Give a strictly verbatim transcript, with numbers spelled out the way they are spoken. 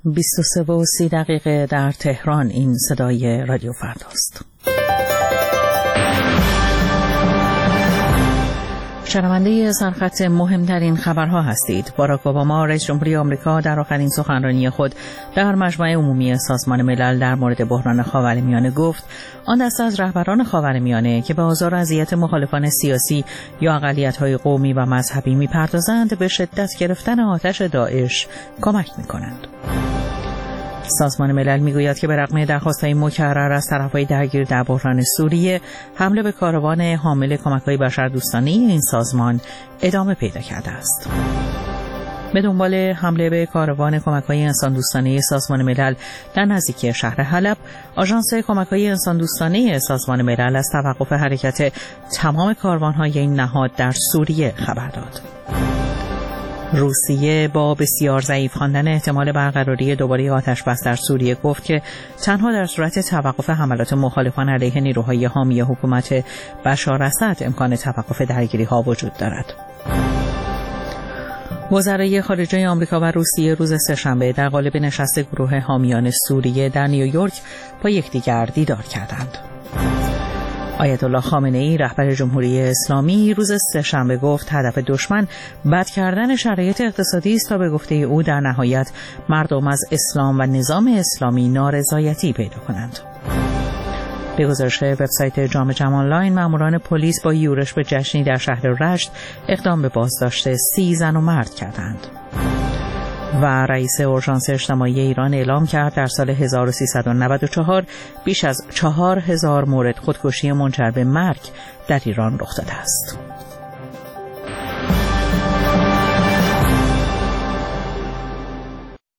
بیست و سه و سی دقیقه در تهران. این صدای رادیو فرداست. شنونده سرخط مهمترین خبرها هستید. باراک اوباما رئیس جمهوری آمریکا در آخرین سخنرانی خود در مجمع عمومی سازمان ملل در مورد بحران خاورمیانه گفت آن دسته از رهبران خاورمیانه که به آزار و اذیت مخالفان سیاسی یا اقلیت‌های قومی و مذهبی می‌پردازند به شدت گرفتن آتش داعش کمک می‌کنند. سازمان ملل میگوید که به رغم درخواست‌های مکرر از طرف‌های درگیر در بحران سوریه، حمله به کاروان حامل کمک‌های بشردوستانه این سازمان ادامه پیدا کرده است. به دنبال حمله به کاروان کمک‌های انسان‌دوستانه سازمان ملل در نزدیکی شهر حلب، آژانس کمک‌های انسان‌دوستانه سازمان ملل از توقف حرکت تمام کاروان‌های این نهاد در سوریه خبر داد. روسیه با بسیار ضعیف خواندن احتمال برقراری دوباره آتش بس در سوریه گفت که تنها در صورت توقف حملات مخالفان علیه نیروهای حامی حکومت بشار اسد امکان توقف درگیری‌ها وجود دارد. وزرای خارجه آمریکا و روسیه روز سه‌شنبه در قالب نشست گروه حامیان سوریه در نیویورک با یکدیگر دیدار کردند. آیت الله خامنه‌ای رهبر جمهوری اسلامی روز سه‌شنبه گفت هدف دشمن بد کردن شرایط اقتصادی است تا به گفته او در نهایت مردم از اسلام و نظام اسلامی نارضایتی پیدا کنند. به گزارش وبسایت جامعه جمع آنلاین، ماموران پلیس با یورش به جشنی در شهر رشت اقدام به بازداشت سی زن و مرد کردند. و رئیس اورژانس اجتماعی ایران اعلام کرد در سال هزار و سیصد و نود و چهار بیش از چهار هزار مورد خودکشی منجر به مرگ در ایران رخ داده است.